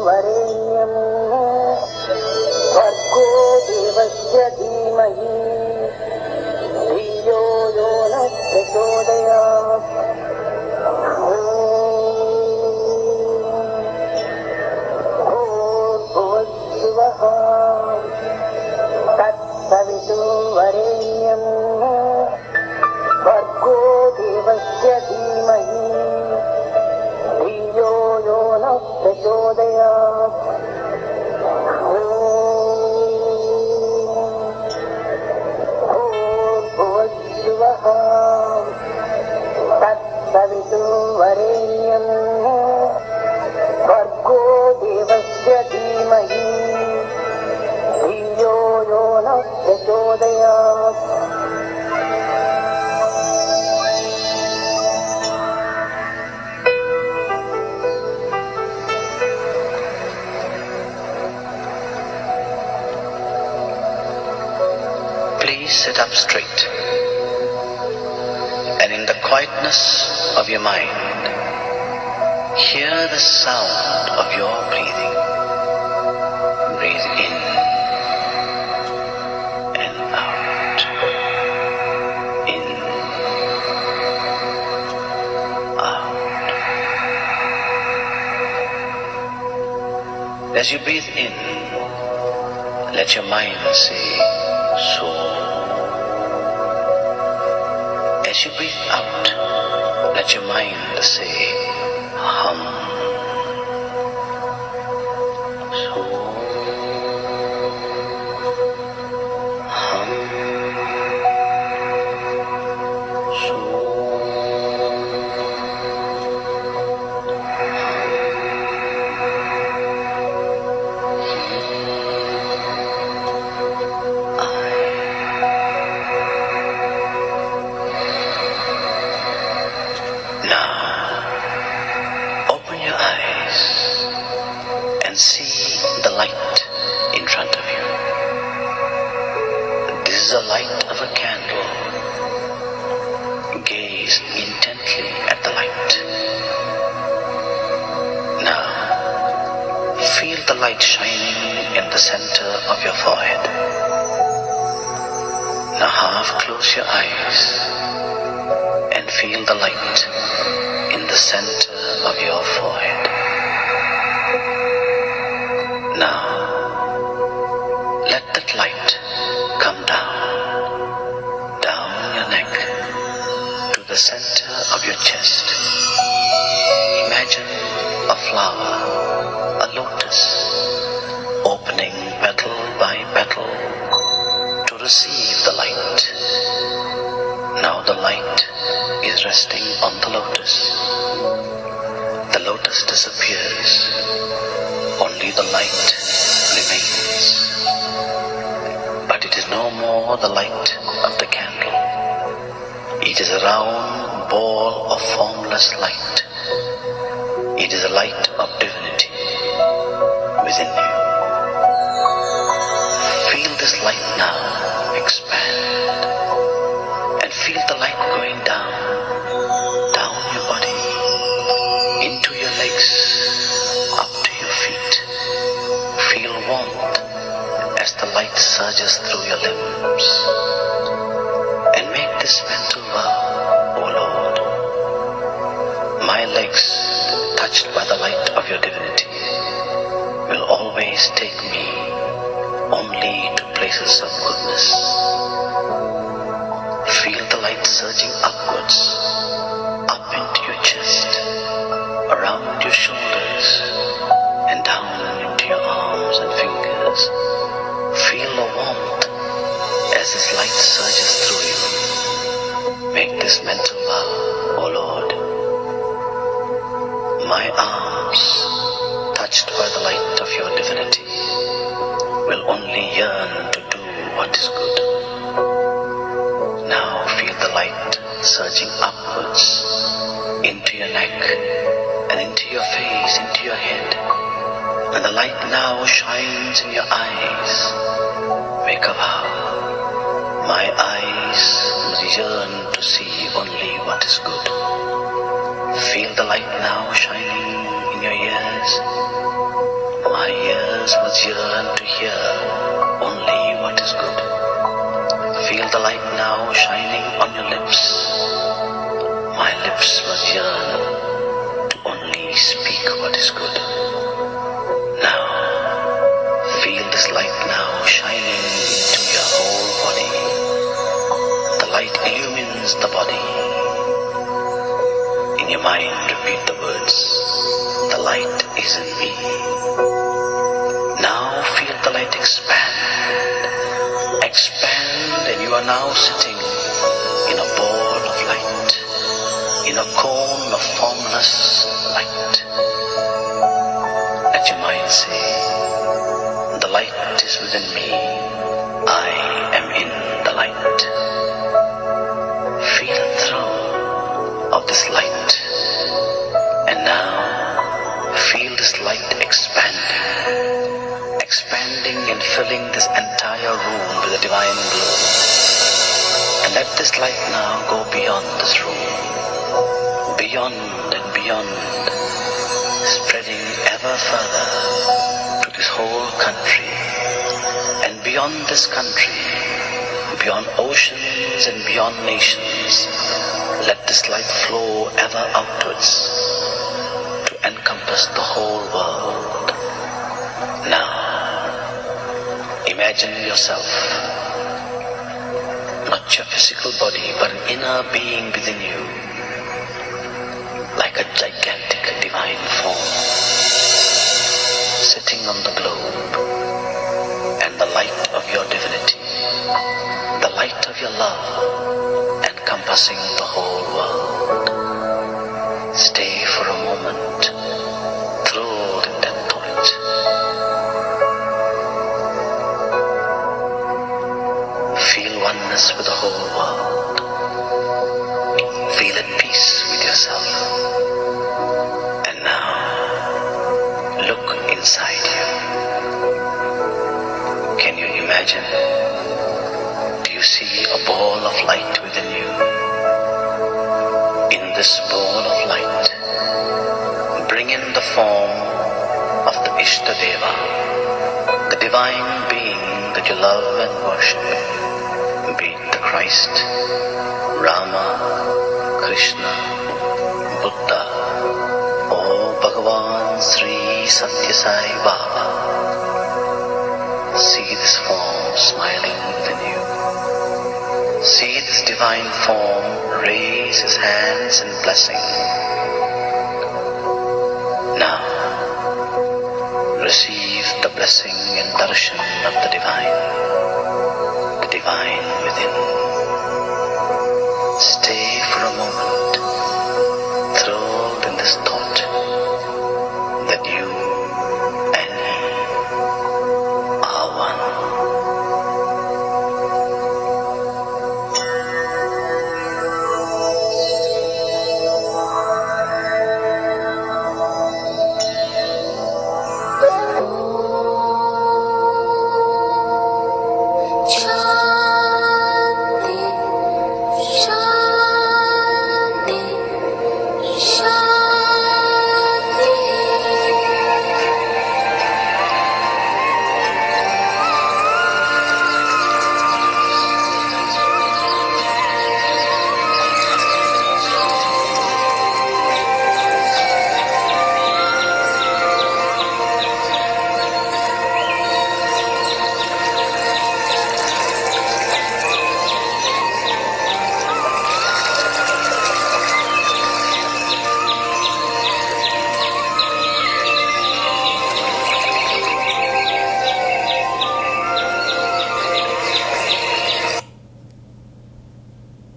वरेण्यं भर्गो देवस्य धीमहि धियो यो नः प्रचोदयात्। भूर्भुवस्सुवः तत्सवितुर्वरेण्यं भर्गो देवस्य धीमहि धियो यो नः प्रचोदयात्। भूर्भुवस्सुवः तत्सवितुर्वरेण्यं भर्गो देवस्य धीमहि धियो यो नः प्रचोदयात्। Please sit up straight, and in the quietness of your mind, hear the sound of your breathing. Breathe in and out. In, out. As you breathe in, let your mind say, so. As you breathe out, let your mind say, hum. So, hum. So, see the light in front of you. This is the light of a candle. Gaze intently at the light. Now, feel the light shining in the center of your forehead. Now half close your eyes and feel the light in the center of your forehead. Now, let that light come down your neck to the center of your chest. Imagine a flower, a lotus, opening petal by petal to receive the light. Now the light is resting on the lotus. The lotus disappears. Only the light remains. But it is no more the light of the candle. It is a round ball of formless light. It is a light of divinity within you. Feel this light now expand. And feel the light going down your body, into your legs, up to your feet. Feel warmth as the light surges through your limbs. And make this mental vow, O Lord, my legs, touched by the light of your divinity, will always take me only to places of goodness. Feel the light surging upwards, up into your chest, around your shoulders, and down into your arms and fingers. Feel the warmth as this light surges through you. Make this mental vow, O Lord. My arms, touched by the light of your divinity, will only yearn to do what is good. Now feel the light surging upwards into your neck and into your face, into your head. And the light now shines in your eyes. Make a vow. My eyes yearn to see only what is good. Feel the light now shining in your ears. ears must yearn to hear only what is good. Feel the light now shining on your lips. My lips must yearn to only speak what is good. Now, feel this light now shining into your whole body. The light illumines the body. In your mind, repeat the words, the light is in me. Now feel the light expand. Expand, and you are now sitting in a ball of light, in a cone of formless light. Let your mind say, the light is within me. I am in the light. Feel the thrill of this light. And now, feel this light expanding and filling this entire room with a divine glow. And let this light now go beyond this room, beyond and beyond, spreading ever further to this whole country, and beyond this country, beyond oceans and beyond nations. Let this light flow ever outwards to encompass the whole world. Now, imagine yourself, not your physical body, but an inner being within you, like a gigantic divine form, sitting on the globe, and the light of your divinity, the light of your love, encompassing the whole world. Stay for a moment, thrilled in that thought. Feel oneness with the whole world. Feel at peace with yourself. And now, look inside you. Can you imagine? Do you see a ball of light within you? In this ball of light, bring in the form of the Ishtadeva, the divine being that you love and worship, be it the Christ, Rama, Krishna, Buddha, or Bhagavan Sri Satya Sai Baba. See this form smiling within you. See this divine form raise his hands in blessing. Now, receive the blessing and darshan of the divine within. Stay for a moment.